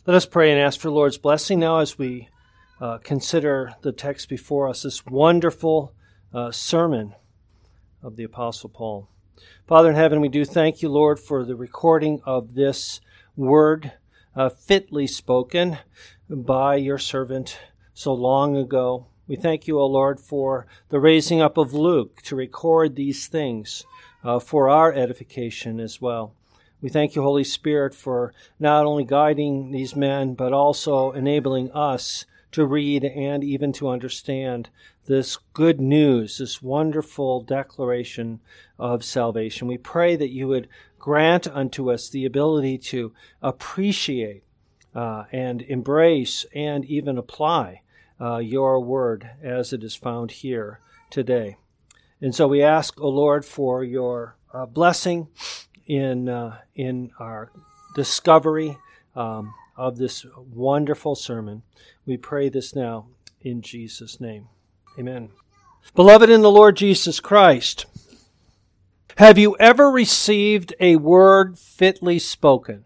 Let us pray and ask for the Lord's blessing now as we consider the text before us, this wonderful sermon of the Apostle Paul. Father in heaven, we do thank you, Lord, for the recording of this word fitly spoken by your servant so long ago. We thank you, O Lord, for the raising up of Luke to record these things for our edification as well. We thank you, Holy Spirit, for not only guiding these men, but also enabling us to read and even to understand this good news, this wonderful declaration of salvation. We pray that you would grant unto us the ability to appreciate and embrace and even apply your word as it is found here today. And so we ask, O Lord, for your blessing in our discovery of this wonderful sermon. We pray this now in Jesus' name. Amen. Beloved in the Lord Jesus Christ, have you ever received a word fitly spoken?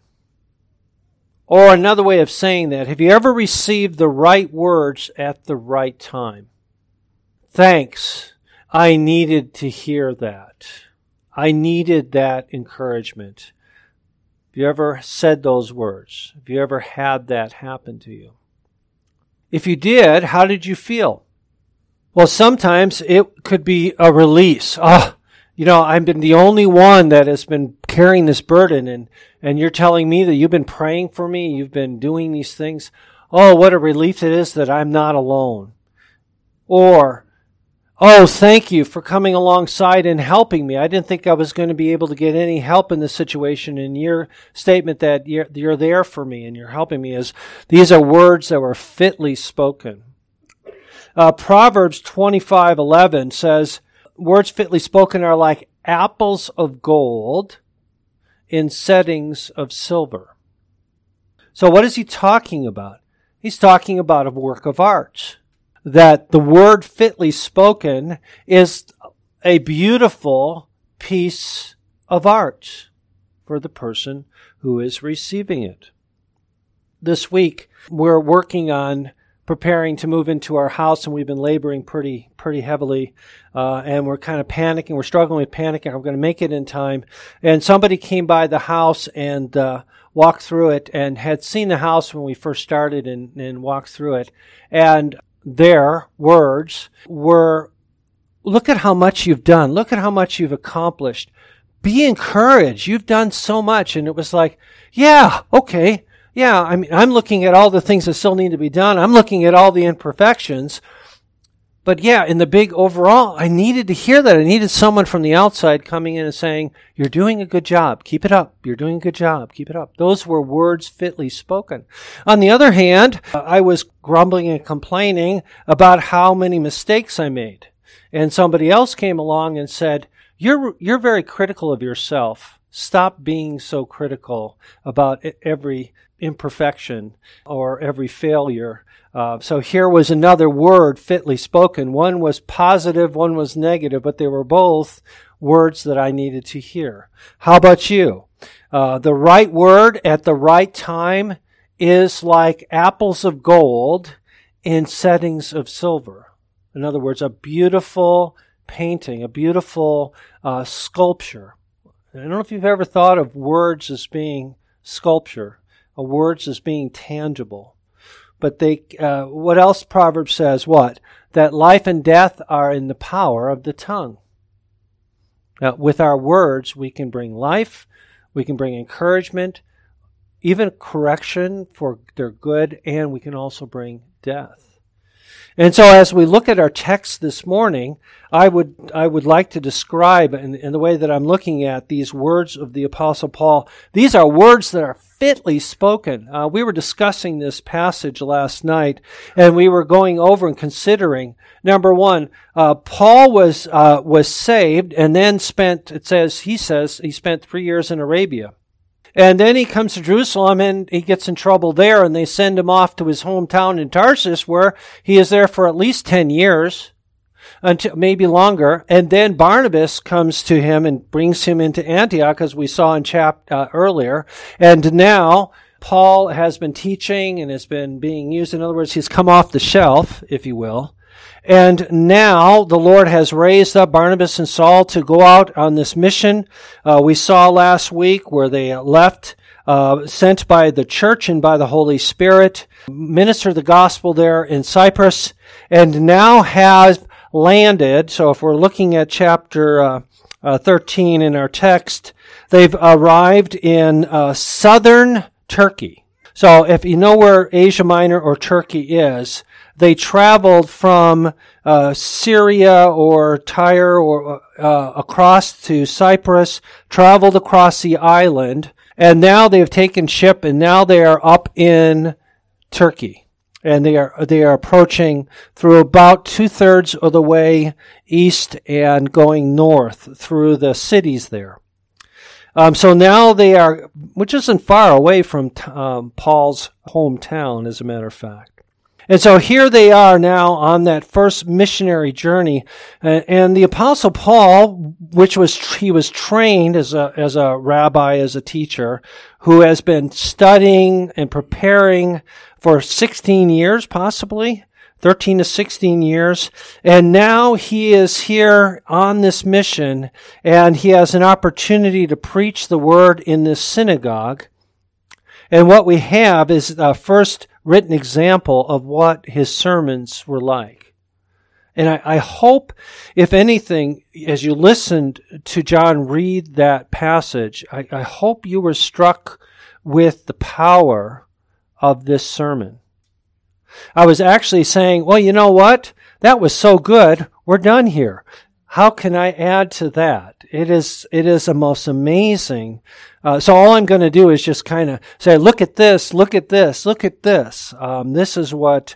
Or another way of saying that, have you ever received the right words at the right time? Thanks. I needed to hear that. I needed that encouragement. Have you ever said those words? Have you ever had that happen to you? If you did, how did you feel? Well, sometimes it could be a release. I've been the only one that has been carrying this burden, and you're telling me that you've been praying for me, you've been doing these things. Oh, what a relief it is that I'm not alone. Or, oh, thank you for coming alongside and helping me. I didn't think I was going to be able to get any help in this situation, and your statement that you're there for me and you're helping me these are words that were fitly spoken. Proverbs 25:11 says, words fitly spoken are like apples of gold in settings of silver. So what is he talking about? He's talking about a work of art. That the word fitly spoken is a beautiful piece of art for the person who is receiving it. This week, we're working on preparing to move into our house, and we've been laboring pretty heavily, and we're kind of panicking. We're struggling with panicking. I'm going to make it in time. And somebody came by the house and walked through it and had seen the house when we first started and walked through it. And their words were, look at how much you've done. Look at how much you've accomplished. Be encouraged. You've done so much. And it was like, yeah, okay. Yeah, I'm looking at all the things that still need to be done. I'm looking at all the imperfections. But yeah, in the big overall, I needed to hear that. I needed someone from the outside coming in and saying, you're doing a good job. Keep it up. You're doing a good job. Keep it up. Those were words fitly spoken. On the other hand, I was grumbling and complaining about how many mistakes I made. And somebody else came along and said, you're very critical of yourself. Stop being so critical about every imperfection or every failure. So here was another word fitly spoken. One was positive, one was negative, but they were both words that I needed to hear. How about you? The right word at the right time is like apples of gold in settings of silver. In other words, a beautiful painting, a beautiful sculpture. I don't know if you've ever thought of words as being sculpture, or words as being tangible. But what else Proverbs says? What? That life and death are in the power of the tongue. Now, with our words, we can bring life, we can bring encouragement, even correction for their good, and we can also bring death. And so as we look at our text this morning, I would like to describe in the way that I'm looking at these words of the Apostle Paul. These are words that are fitly spoken. We were discussing this passage last night, and we were going over and considering, number one, Paul was saved and then he spent 3 years in Arabia. And then he comes to Jerusalem and he gets in trouble there, and they send him off to his hometown in Tarsus, where he is there for at least 10 years, until maybe longer. And then Barnabas comes to him and brings him into Antioch, as we saw in earlier. And now Paul has been teaching and has been being used. In other words, he's come off the shelf, if you will. And now the Lord has raised up Barnabas and Saul to go out on this mission. We saw last week where they left, sent by the church and by the Holy Spirit, minister the gospel there in Cyprus, and now have landed. So if we're looking at chapter 13 in our text, they've arrived in southern Turkey. So if you know where Asia Minor or Turkey is, they traveled from Syria or Tyre or across to Cyprus, traveled across the island, and now they have taken ship, and now they are up in Turkey. And they are approaching through about 2/3 of the way east and going north through the cities there. So now they are, which isn't far away from Paul's hometown, as a matter of fact. And so here they are now on that first missionary journey, and the Apostle Paul, he was trained as a rabbi, as a teacher, who has been studying and preparing for 16 years, possibly 13 to 16 years, and now he is here on this mission, and he has an opportunity to preach the word in this synagogue. And what we have is the first written example of what his sermons were like. And I hope, if anything, as you listened to John read that passage, I hope you were struck with the power of this sermon. I was actually saying, well, you know what? That was so good. We're done here. How can I add to that? It is a most amazing. So all I'm going to do is just kind of say, look at this, look at this, look at this. This is what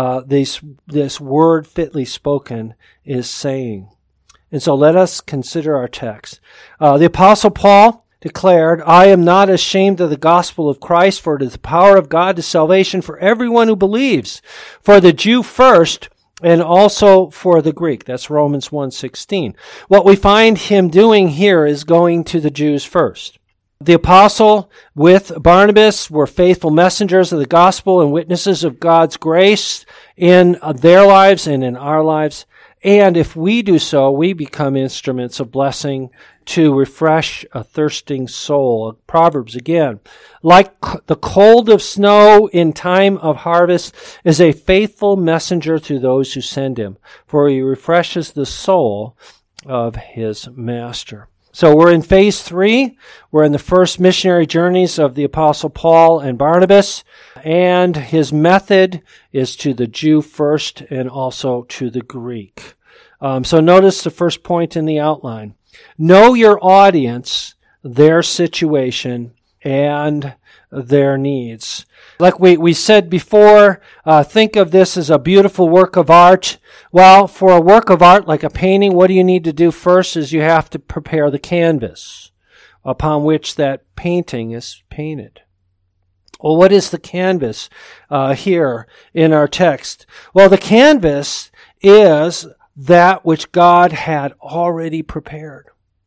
this word fitly spoken is saying. And so let us consider our text. The Apostle Paul declared, I am not ashamed of the gospel of Christ, for it is the power of God to salvation for everyone who believes, for the Jew first, and also for the Greek. That's Romans 1:16. What we find him doing here is going to the Jews first. The apostle with Barnabas were faithful messengers of the gospel and witnesses of God's grace in their lives and in our lives. And if we do so, we become instruments of blessing to refresh a thirsting soul. Proverbs again, like the cold of snow in time of harvest, is a faithful messenger to those who send him, for he refreshes the soul of his master. So we're in phase 3. We're in the first missionary journeys of the Apostle Paul and Barnabas, and his method is to the Jew first and also to the Greek. So notice the first point in the outline. Know your audience, their situation, and their needs. Like we said before, think of this as a beautiful work of art. Well, for a work of art like a painting, what do you need to do first is you have to prepare the canvas upon which that painting is painted. Well, what is the canvas here in our text? Well, the canvas is that which God had already prepared.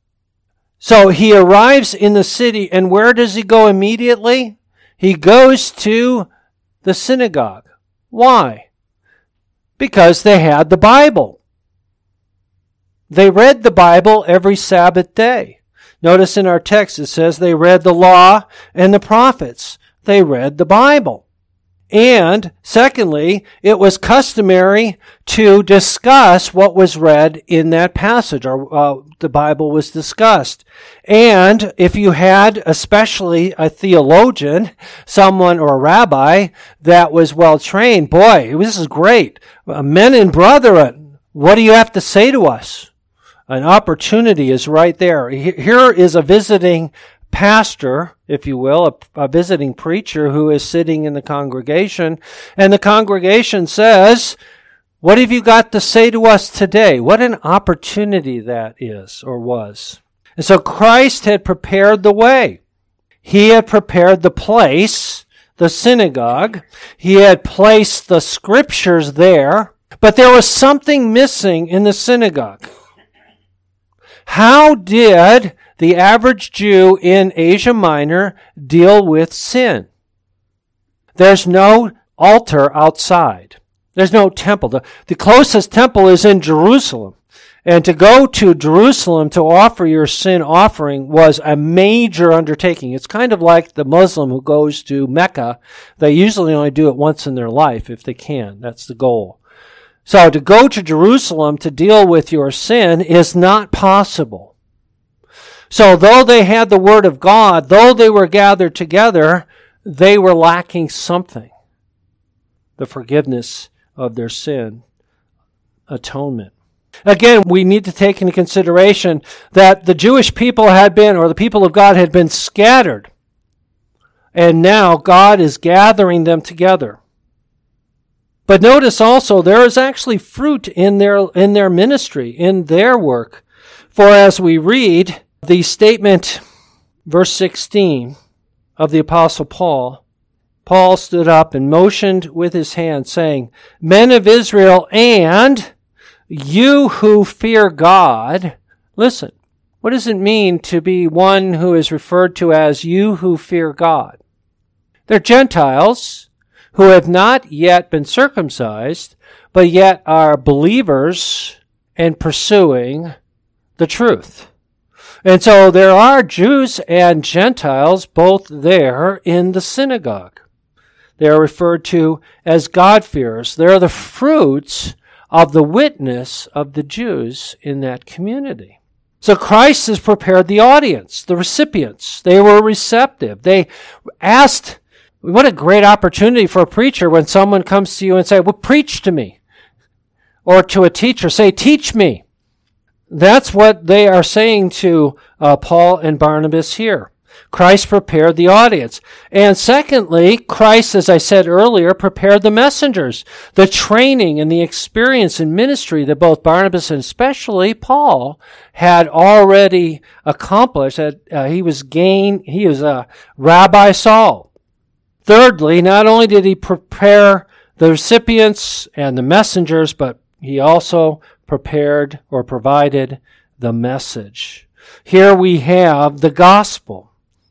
So he arrives in the city, and where does he go immediately? He goes to the synagogue. Why? Because they had the Bible. They read the Bible every Sabbath day. Notice in our text it says they read the law and the prophets. They read the Bible. And secondly, it was customary to discuss what was read in that passage, or the Bible was discussed. And if you had especially a theologian, someone or a rabbi that was well trained, boy, this is great. Men and brethren, what do you have to say to us? An opportunity is right there. Here is a visiting pastor, if you will, a visiting preacher who is sitting in the congregation, and the congregation says, what have you got to say to us today? What an opportunity that is, or was. And so Christ had prepared the way. He had prepared the place, the synagogue. He had placed the scriptures there, but there was something missing in the synagogue. How did the average Jew in Asia Minor deal with sin? There's no altar outside. There's no temple. The closest temple is in Jerusalem. And to go to Jerusalem to offer your sin offering was a major undertaking. It's kind of like the Muslim who goes to Mecca. They usually only do it once in their life if they can. That's the goal. So to go to Jerusalem to deal with your sin is not possible. So though they had the Word of God, though they were gathered together, they were lacking something. The forgiveness of their sin, atonement. Again, we need to take into consideration that the Jewish people had been, or the people of God had been scattered. And now God is gathering them together. But notice also there is actually fruit in their ministry, in their work. For as we read the statement, verse 16 of the Apostle Paul, Paul stood up and motioned with his hand, saying, "Men of Israel, and you who fear God," listen, what does it mean to be one who is referred to as you who fear God? They're Gentiles who have not yet been circumcised, but yet are believers and pursuing the truth. And so there are Jews and Gentiles both there in the synagogue. They are referred to as God-fearers. They're the fruits of the witness of the Jews in that community. So Christ has prepared the audience, the recipients. They were receptive. They asked, what a great opportunity for a preacher when someone comes to you and say, "Well, preach to me." Or to a teacher, say, "Teach me." That's what they are saying to Paul and Barnabas here. Christ prepared the audience. And secondly, Christ, as I said earlier, prepared the messengers. The training and the experience in ministry that both Barnabas and especially Paul had already accomplished. He was Rabbi Saul. Thirdly, not only did he prepare the recipients and the messengers, but he also prepared or provided the message. Here we have the gospel.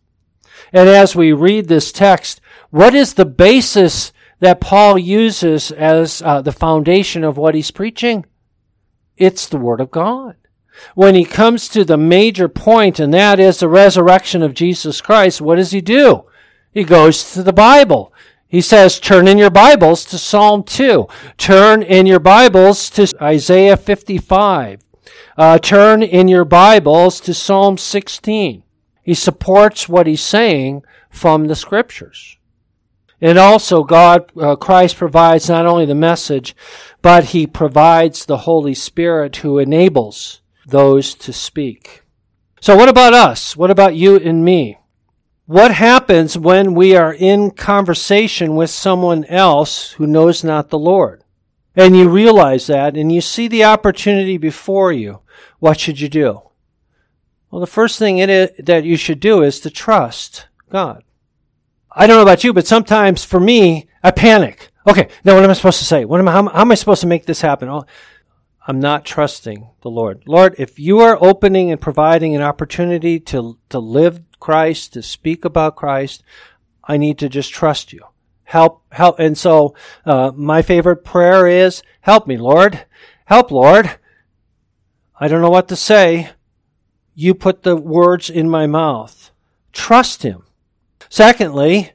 And as we read this text, what is the basis that Paul uses as the foundation of what he's preaching? It's the Word of God. When he comes to the major point, and that is the resurrection of Jesus Christ, what does he do? He goes to the Bible. He says, turn in your Bibles to Psalm 2. Turn in your Bibles to Isaiah 55. Turn in your Bibles to Psalm 16. He supports what he's saying from the Scriptures. And also Christ provides not only the message, but he provides the Holy Spirit who enables those to speak. So what about us? What about you and me? What happens when we are in conversation with someone else who knows not the Lord? And you realize that, and you see the opportunity before you. What should you do? Well, the first thing that you should do is to trust God. I don't know about you, but sometimes for me, I panic. Okay, now what am I supposed to say? How am I supposed to make this happen? Oh, I'm not trusting the Lord. Lord, if you are opening and providing an opportunity to live Christ, to speak about Christ, I need to just trust you. Help. And so my favorite prayer is, help me, Lord. Help, Lord. I don't know what to say. You put the words in my mouth. Trust him. Secondly,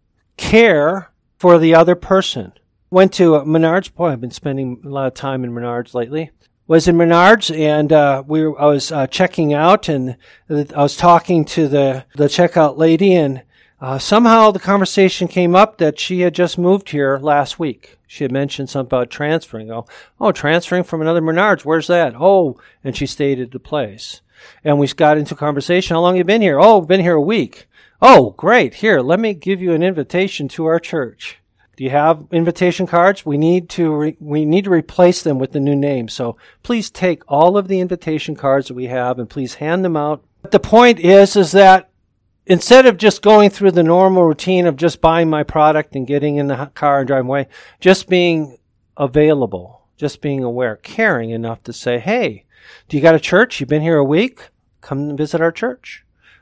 care for the other person. Went to Menards. Boy, I've been spending a lot of time in Menards lately. Was in Menards, and I was checking out, and I was talking to the checkout lady, and somehow the conversation came up that she had just moved here last week. She had mentioned something about transferring. Oh, transferring from another Menards. Where's that? Oh, and she stated the place. And we got into conversation. How long have you been here? Oh, I've been here a week. Oh, great. Here, let me give you an invitation to our church. Do you have invitation cards? We need to replace them with the new name. So please take all of the invitation cards that we have and please hand them out. But the point is that instead of just going through the normal routine of just buying my product and getting in the car and driving away, just being available, just being aware, caring enough to say, hey, do you got a church? You've been here a week? Come and visit our church.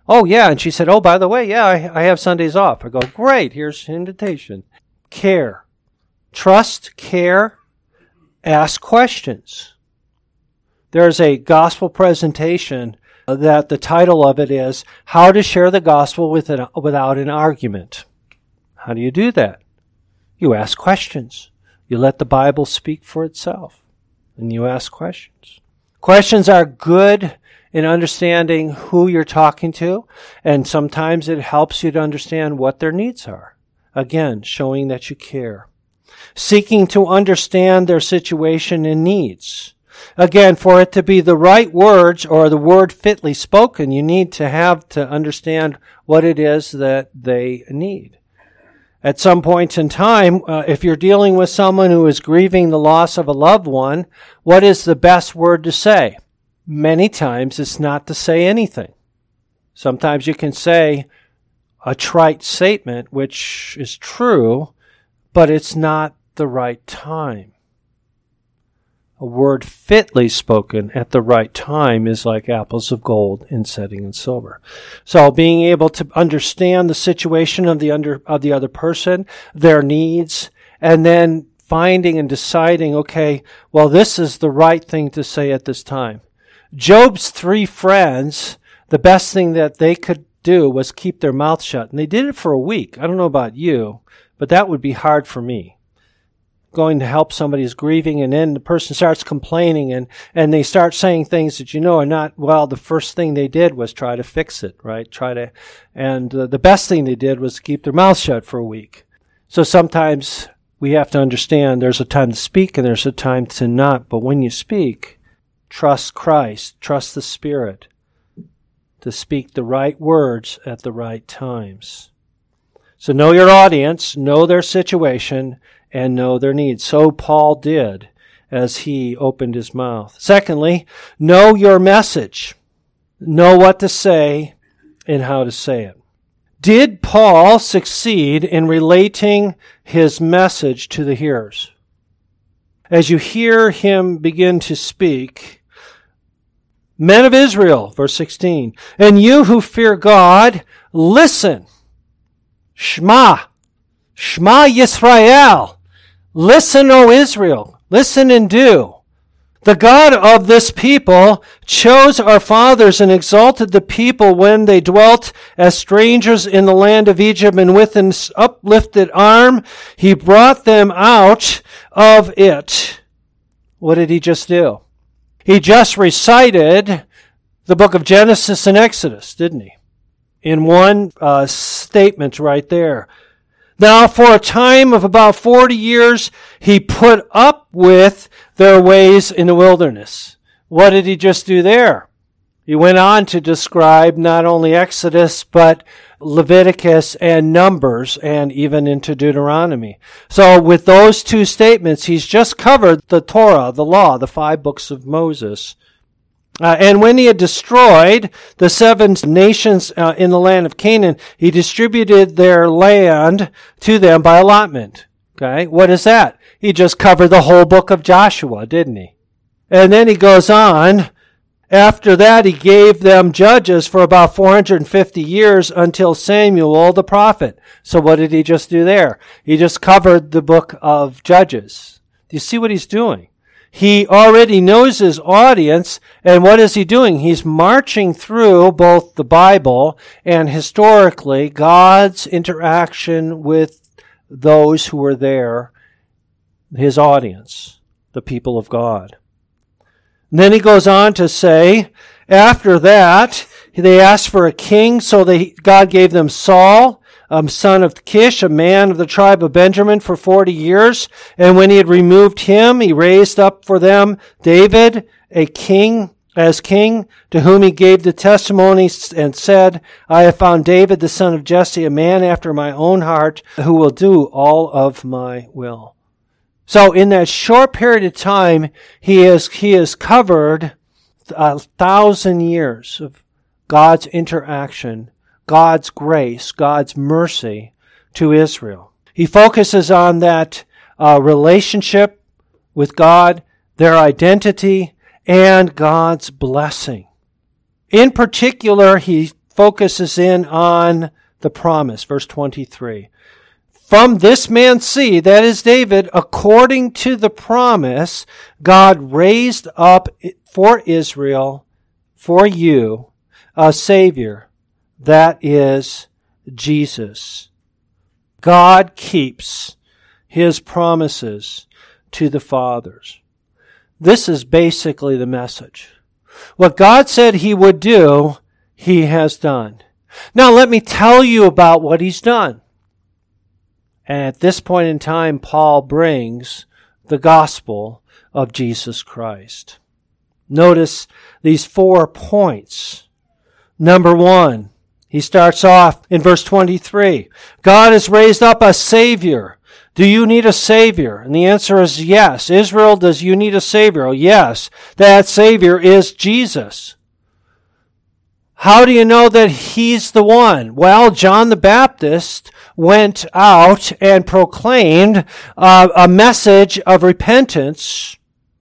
Oh, yeah. And she said, oh, by the way, yeah, I have Sundays off. I go, great. Here's an invitation. Care. Trust, care, ask questions. There's a gospel presentation that the title of it is How to Share the Gospel Without an Argument. How do you do that? You ask questions. You let the Bible speak for itself. And you ask questions. Questions are good in understanding who you're talking to, and sometimes it helps you to understand what their needs are. Again, showing that you care. Seeking to understand their situation and needs. Again, for it to be the right words or the word fitly spoken, you need to have to understand what it is that they need. At some point in time, if you're dealing with someone who is grieving the loss of a loved one, what is the best word to say? Many times it's not to say anything. Sometimes you can say a trite statement, which is true, but it's not the right time. A word fitly spoken at the right time is like apples of gold in setting and silver. So being able to understand the situation of the other person, their needs, and then finding and deciding, okay, well, this is the right thing to say at this time. Job's 3 friends, the best thing that they could do was keep their mouth shut. And they did it for a week. I don't know about you, but that would be hard for me. Going to help somebody who's grieving, and then the person starts complaining and they start saying things that you know are not, well, the first thing they did was try to fix it, right? The best thing they did was keep their mouth shut for a week. So sometimes we have to understand there's a time to speak and there's a time to not. But when you speak, trust Christ, trust the Spirit to speak the right words at the right times. So know your audience, know their situation, and know their needs. So Paul did as he opened his mouth. Secondly, know your message. Know what to say and how to say it. Did Paul succeed in relating his message to the hearers? As you hear him begin to speak, men of Israel, verse 16, and you who fear God, listen. Shema. Shema Yisrael. Listen, O Israel. Listen and do. The God of this people chose our fathers and exalted the people when they dwelt as strangers in the land of Egypt, and with an uplifted arm he brought them out of it. What did he just do? He just recited the book of Genesis and Exodus, didn't he? In one statement right there. Now, for a time of about 40 years, he put up with their ways in the wilderness. What did he just do there? He went on to describe not only Exodus, but Leviticus and Numbers, and even into Deuteronomy. So with those 2 statements, he's just covered the Torah, the law, the 5 books of Moses. And when he had destroyed the 7 nations in the land of Canaan, he distributed their land to them by allotment. Okay, what is that? He just covered the whole book of Joshua, didn't he? And then he goes on. After that, he gave them judges for about 450 years until Samuel the prophet. So what did he just do there? He just covered the book of Judges. Do you see what he's doing? He already knows his audience, and what is he doing? He's marching through both the Bible and historically God's interaction with those who were there, his audience, the people of God. And then he goes on to say, after that, they asked for a king, so God gave them Saul, son of Kish, a man of the tribe of Benjamin, for 40 years. And when he had removed him, he raised up for them David, a king, as king, to whom he gave the testimony and said, I have found David, the son of Jesse, a man after my own heart, who will do all of my will. So in that short period of time, he has covered 1,000 years of God's interaction, God's grace, God's mercy to Israel. He focuses on that relationship with God, their identity, and God's blessing. In particular, he focuses in on the promise, verse 23. From this man's seed, that is David, according to the promise, God raised up for Israel, for you, a Savior, that is Jesus. God keeps His promises to the fathers. This is basically the message. What God said He would do, He has done. Now let me tell you about what He's done. And at this point in time, Paul brings the gospel of Jesus Christ. Notice these 4 points. Number 1, he starts off in verse 23. God has raised up a Savior. Do you need a Savior? And the answer is yes. Israel, does you need a Savior? Yes. That Savior is Jesus. How do you know that He's the one? Well, John the Baptist went out and proclaimed a message of repentance.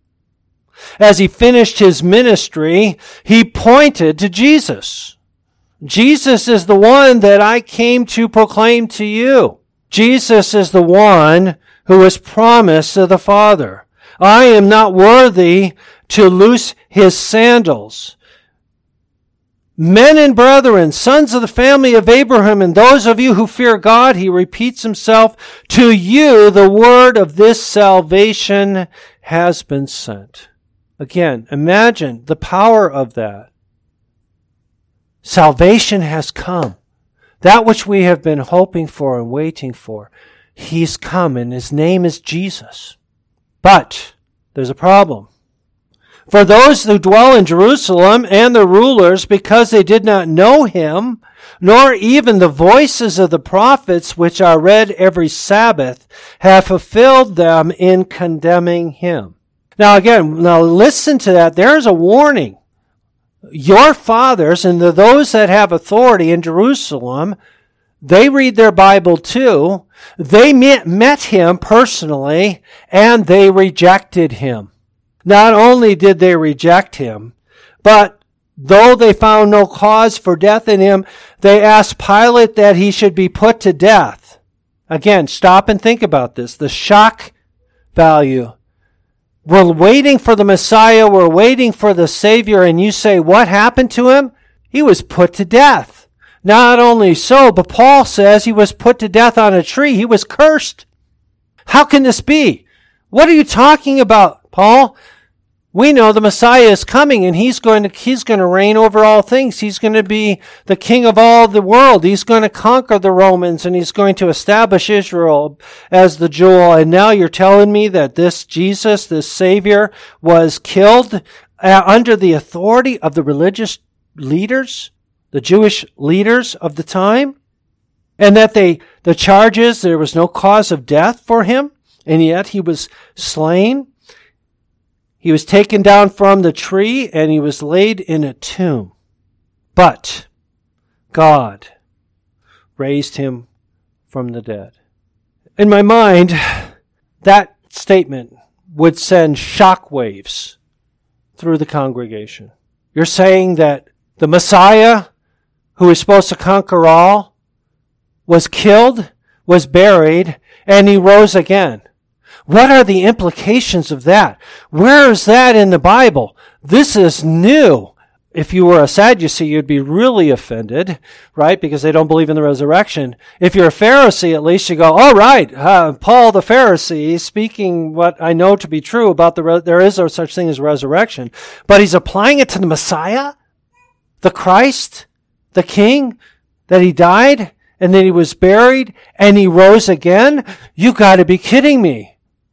As he finished his ministry, he pointed to Jesus. Jesus is the one that I came to proclaim to you. Jesus is the one who was promised to the Father. I am not worthy to loose His sandals. Men and brethren, sons of the family of Abraham, and those of you who fear God, he repeats himself, to you the word of this salvation has been sent. Again, imagine the power of that. Salvation has come. That which we have been hoping for and waiting for, He's come, and His name is Jesus. But there's a problem. For those who dwell in Jerusalem and the rulers, because they did not know Him, nor even the voices of the prophets which are read every Sabbath, have fulfilled them in condemning Him. Now listen to that. There's a warning. Your fathers and those that have authority in Jerusalem, they read their Bible too. They met Him personally, and they rejected Him. Not only did they reject Him, but though they found no cause for death in Him, they asked Pilate that He should be put to death. Again, stop and think about this. The shock value. We're waiting for the Messiah. We're waiting for the Savior. And you say, what happened to Him? He was put to death. Not only so, but Paul says He was put to death on a tree. He was cursed. How can this be? What are you talking about, Paul? We know the Messiah is coming, and he's going to reign over all things. He's going to be the king of all the world. He's going to conquer the Romans, and He's going to establish Israel as the jewel. And now you're telling me that this Jesus, this Savior, was killed under the authority of the religious leaders, the Jewish leaders of the time, and that the charges, there was no cause of death for Him, and yet He was slain. He was taken down from the tree, and He was laid in a tomb. But God raised Him from the dead. In my mind, that statement would send shockwaves through the congregation. You're saying that the Messiah, who is supposed to conquer all, was killed, was buried, and He rose again. What are the implications of that? Where is that in the Bible? This is new. If you were a Sadducee, you'd be really offended, right? Because they don't believe in the resurrection. If you're a Pharisee, at least you go, all right, Paul the Pharisee, speaking what I know to be true about there is no such thing as resurrection. But he's applying it to the Messiah, the Christ, the King, that He died, and then He was buried, and He rose again? You got to be kidding me.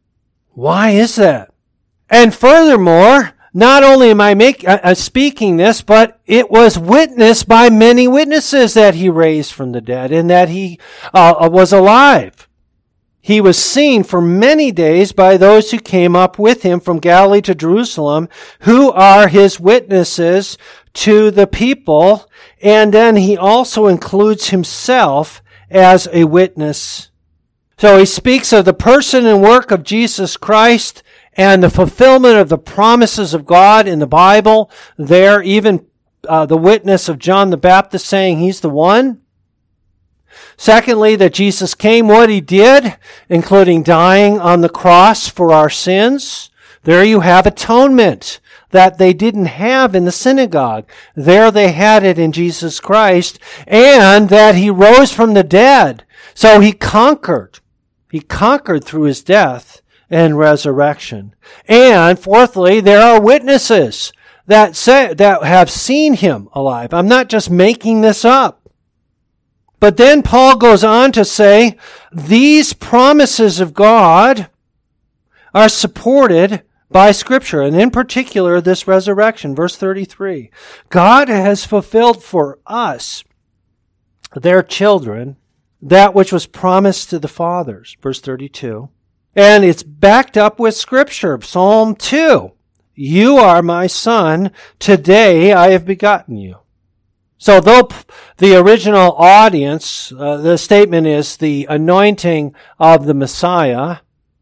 Why is that? And furthermore, not only am I speaking this, but it was witnessed by many witnesses that He raised from the dead and that He was alive. He was seen for many days by those who came up with Him from Galilee to Jerusalem, who are His witnesses to the people. And then He also includes Himself as a witness. So He speaks of the person and work of Jesus Christ and the fulfillment of the promises of God in the Bible there, even the witness of John the Baptist saying he's the one. Secondly, that Jesus came, what he did, including dying on the cross for our sins. There you have atonement that they didn't have in the synagogue. There they had it in Jesus Christ, and that he rose from the dead. So he conquered. He conquered through his death and resurrection. And fourthly, there are witnesses that have seen him alive. I'm not just making this up. But then Paul goes on to say, these promises of God are supported by Scripture, and in particular, this resurrection. Verse 33, God has fulfilled for us, their children, that which was promised to the fathers. Verse 32, and it's backed up with Scripture. Psalm 2, you are my son, today I have begotten you. So though the original audience, the statement is the anointing of the Messiah,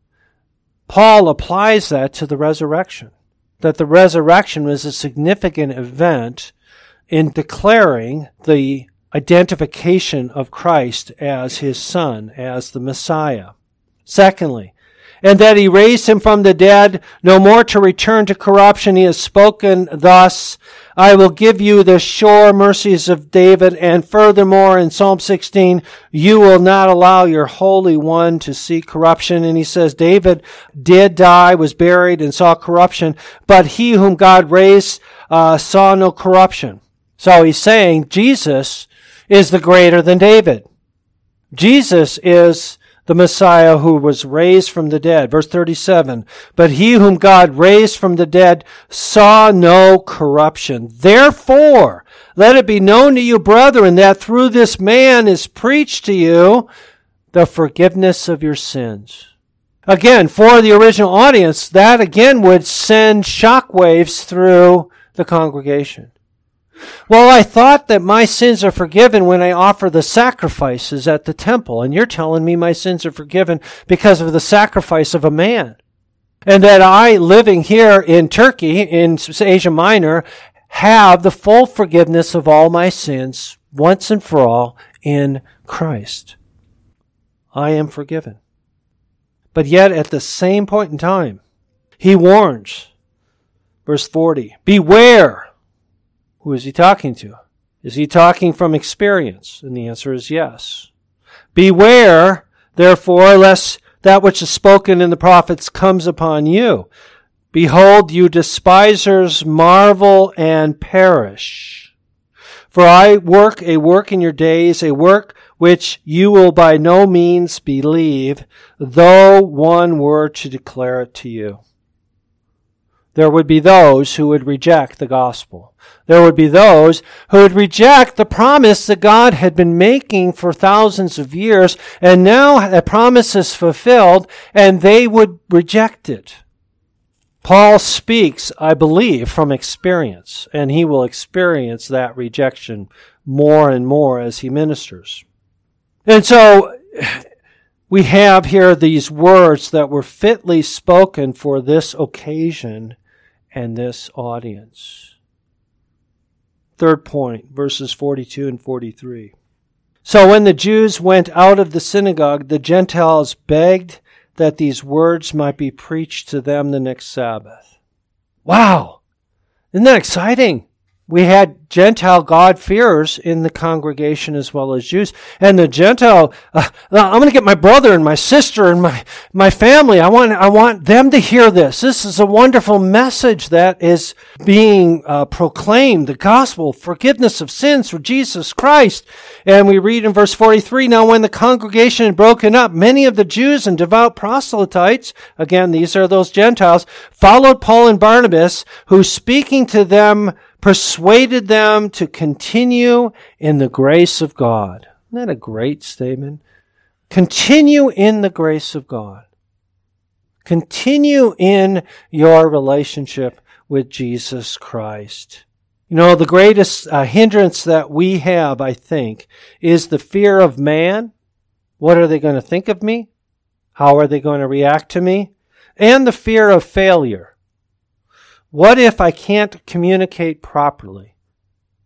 Paul applies that to the resurrection. That the resurrection was a significant event in declaring the identification of Christ as his son, as the Messiah. Secondly, and that he raised him from the dead, no more to return to corruption. He has spoken thus, I will give you the sure mercies of David. And furthermore, in Psalm 16, you will not allow your Holy One to see corruption. And he says, David did die, was buried, and saw corruption, but he whom God raised saw no corruption. So he's saying Jesus is the greater than David. Jesus is the Messiah who was raised from the dead. Verse 37, but he whom God raised from the dead saw no corruption. Therefore, let it be known to you, brethren, that through this man is preached to you the forgiveness of your sins. Again, for the original audience, that again would send shockwaves through the congregation. Well, I thought that my sins are forgiven when I offer the sacrifices at the temple, and you're telling me my sins are forgiven because of the sacrifice of a man. And that I, living here in Turkey, in Asia Minor, have the full forgiveness of all my sins once and for all in Christ. I am forgiven. But yet at the same point in time, he warns, verse 40, beware. Who is he talking to? Is he talking from experience? And the answer is yes. Beware, therefore, lest that which is spoken in the prophets comes upon you. Behold, you despisers marvel and perish. For I work a work in your days, a work which you will by no means believe, though one were to declare it to you. There would be those who would reject the gospel. There would be those who would reject the promise that God had been making for thousands of years, and now the promise is fulfilled, and they would reject it. Paul speaks, I believe, from experience, and he will experience that rejection more and more as he ministers. And so we have here these words that were fitly spoken for this occasion and this audience. Third point, verses 42 and 43. So when the Jews went out of the synagogue, the Gentiles begged that these words might be preached to them the next Sabbath. Wow! Isn't that exciting? We had Gentile God-fearers in the congregation as well as Jews. And the Gentile, I'm going to get my brother and my sister and my family. I want them to hear this. This is a wonderful message that is being proclaimed. The gospel, forgiveness of sins through Jesus Christ. And we read in verse 43, now when the congregation had broken up, many of the Jews and devout proselytes, again, these are those Gentiles, followed Paul and Barnabas, who speaking to them, persuaded them to continue in the grace of God. Isn't that a great statement? Continue in the grace of God. Continue in your relationship with Jesus Christ. You know, the greatest hindrance that we have, I think, is the fear of man. What are they going to think of me? How are they going to react to me? And the fear of failure. What if I can't communicate properly?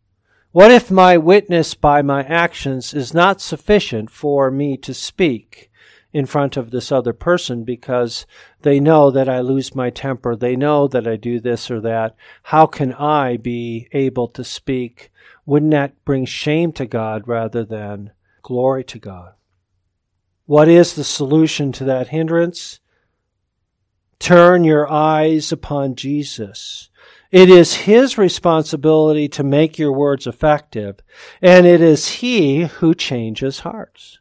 What if my witness by my actions is not sufficient for me to speak in front of this other person because they know that I lose my temper, they know that I do this or that? How can I be able to speak? Wouldn't that bring shame to God rather than glory to God? What is the solution to that hindrance? Turn your eyes upon Jesus. It is His responsibility to make your words effective, and it is He who changes hearts.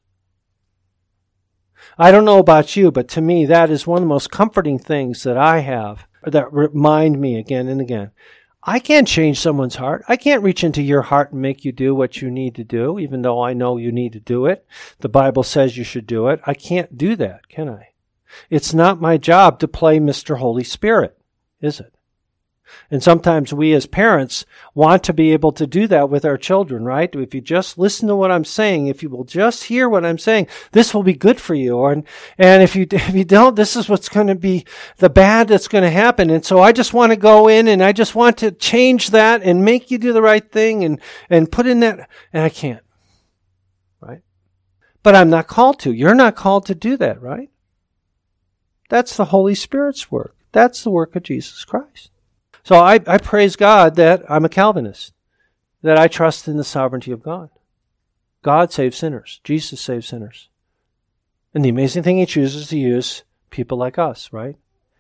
I don't know about you, but to me that is one of the most comforting things that I have that remind me again and again. I can't change someone's heart. I can't reach into your heart and make you do what you need to do, even though I know you need to do it. The Bible says you should do it. I can't do that, can I? It's not my job to play Mr. Holy Spirit, is it? And sometimes we as parents want to be able to do that with our children, right? If you just listen to what I'm saying, if you will just hear what I'm saying, this will be good for you. And if you don't, this is what's going to be the bad that's going to happen. And so I just want to go in and I just want to change that and make you do the right thing and put in that. And I can't, right? But I'm not called to. You're not called to do that, right? That's the Holy Spirit's work. That's the work of Jesus Christ. So I praise God that I'm a Calvinist, that I trust in the sovereignty of God. God saves sinners. Jesus saves sinners. And the amazing thing He chooses to use people like us, right?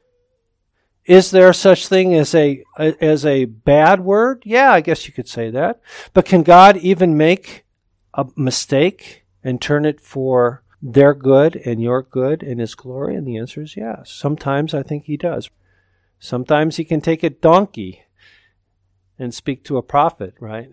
Is there such thing as a bad word? Yeah, I guess you could say that. But can God even make a mistake and turn it for their good and your good and His glory? And the answer is yes. Sometimes I think He does. Sometimes He can take a donkey and speak to a prophet, right?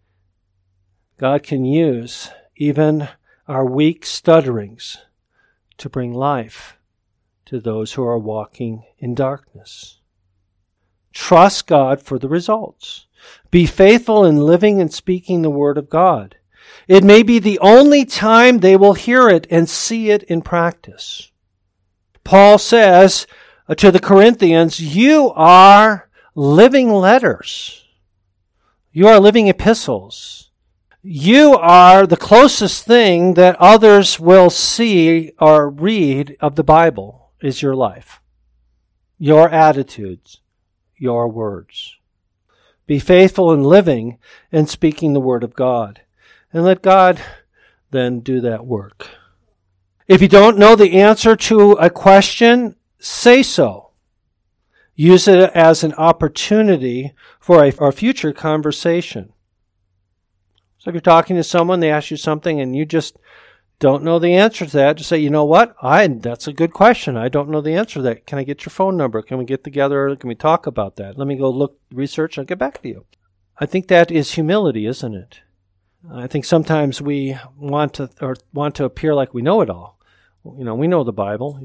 God can use even our weak stutterings to bring life to those who are walking in darkness. Trust God for the results. Be faithful in living and speaking the Word of God. It may be the only time they will hear it and see it in practice. Paul says to the Corinthians, you are living letters. You are living epistles. You are the closest thing that others will see or read of the Bible is your life, your attitudes, your words. Be faithful in living and speaking the Word of God. And let God then do that work. If you don't know the answer to a question, say so. Use it as an opportunity for a future conversation. So if you're talking to someone, they ask you something and you just don't know the answer to that, just say, you know what? That's a good question. I don't know the answer to that. Can I get your phone number? Can we get together? Can we talk about that? Let me go research. I'll get back to you. I think that is humility, isn't it? I think sometimes we want to appear like we know it all. You know, we know the Bible.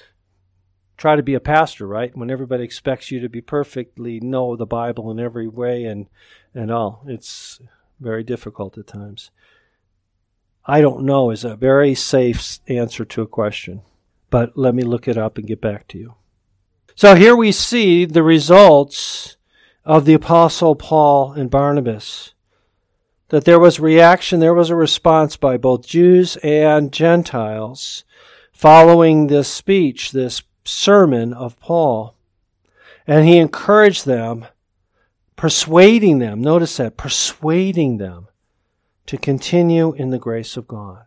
Try to be a pastor, right? When everybody expects you to be perfectly know the Bible in every way and all. It's very difficult at times. I don't know is a very safe answer to a question, but let me look it up and get back to you. So here we see the results of the Apostle Paul and Barnabas. That there was reaction, there was a response by both Jews and Gentiles following this speech, this sermon of Paul. And he encouraged them, persuading them, notice that, persuading them to continue in the grace of God.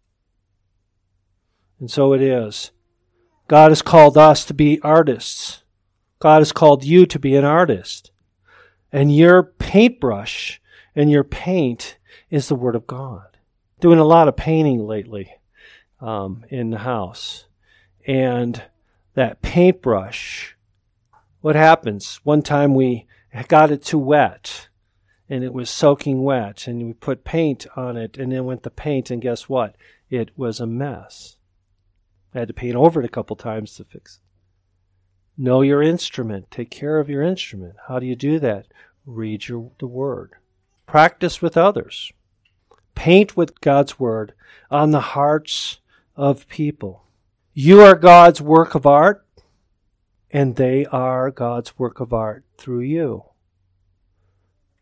And so it is. God has called us to be artists. God has called you to be an artist. And your paintbrush and your paint is the Word of God. Doing a lot of painting lately in the house. And that paintbrush, what happens? One time we got it too wet, and it was soaking wet, and we put paint on it, and then went to paint, and guess what? It was a mess. I had to paint over it a couple times to fix it. Know your instrument. Take care of your instrument. How do you do that? Read the Word. Practice with others. Paint with God's Word on the hearts of people. You are God's work of art, and they are God's work of art through you.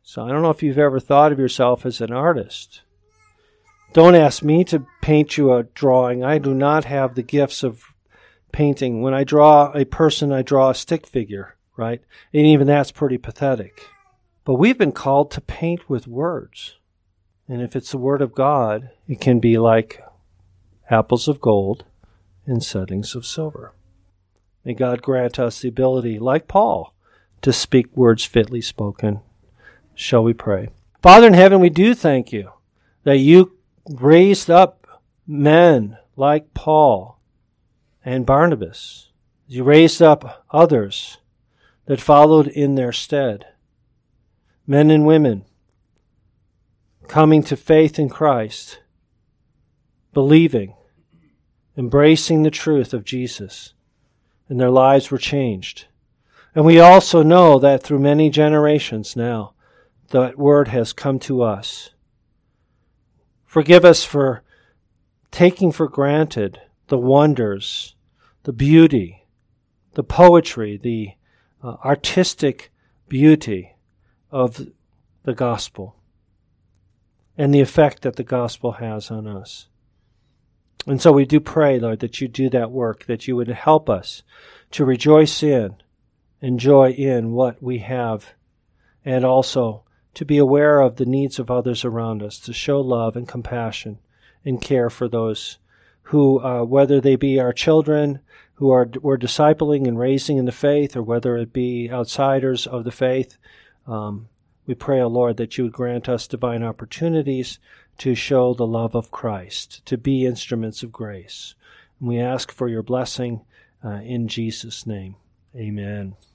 So I don't know if you've ever thought of yourself as an artist. Don't ask me to paint you a drawing. I do not have the gifts of painting. When I draw a person, I draw a stick figure, right? And even that's pretty pathetic. But we've been called to paint with words. And if it's the Word of God, it can be like apples of gold in settings of silver. May God grant us the ability, like Paul, to speak words fitly spoken. Shall we pray? Father in heaven, we do thank you that you raised up men like Paul and Barnabas. You raised up others that followed in their stead. Men and women coming to faith in Christ, believing, embracing the truth of Jesus, and their lives were changed. And we also know that through many generations now, that word has come to us. Forgive us for taking for granted the wonders, the beauty, the poetry, the artistic beauty of the gospel and the effect that the gospel has on us. And so we do pray, Lord, that you do that work, that you would help us to rejoice in and joy in what we have, and also to be aware of the needs of others around us, to show love and compassion and care for those who, whether they be our children who we're discipling and raising in the faith, or whether it be outsiders of the faith, we pray, O Lord, that you would grant us divine opportunities to show the love of Christ, to be instruments of grace. And we ask for your blessing in Jesus' name. Amen.